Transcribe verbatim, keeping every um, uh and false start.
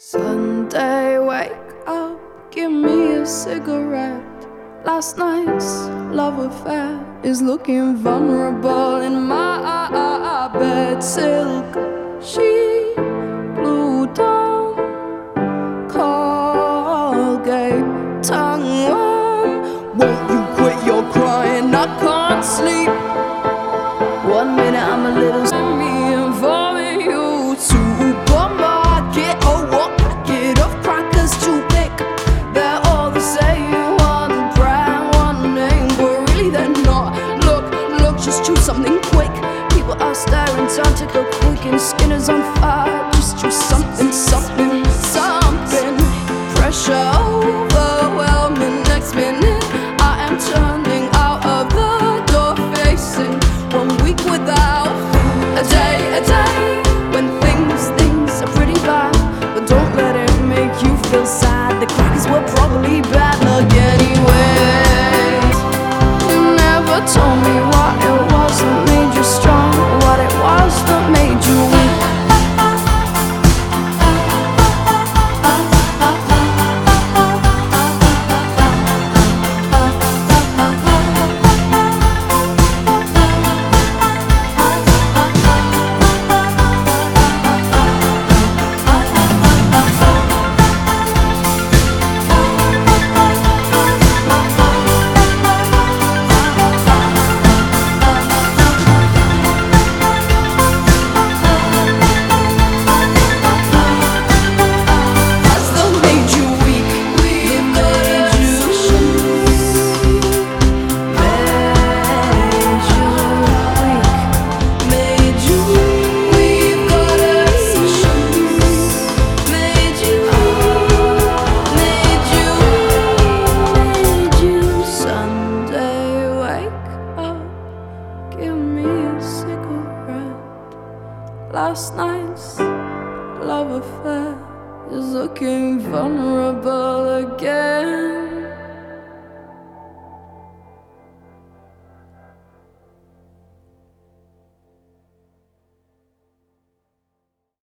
Sunday, wake up, give me a cigarette. Last night's love affair is looking vulnerable in my bed. Silk sheet, blue dawn, Colgate, tongue worm. Won't you quit your crying? I can't sleep. One minute I'm a little me involving you. Supermarket, oh, what packet of crackers to pick? They're all the same, one brand, one name, but really they're not. Look, look, just choose something quick. People are staring, time to go quick, and skin is on fire. Just choose something, something, something. Pressure overwhelming. Next minute I am turning out of the door, facing one week without a day, a day when things, things are pretty bad. But don't let it make you feel sad. The crackers were probably bad luck anyway. You never told me what it was that made you strong, what it was that made you weak. Last night's love affair is looking vulnerable again.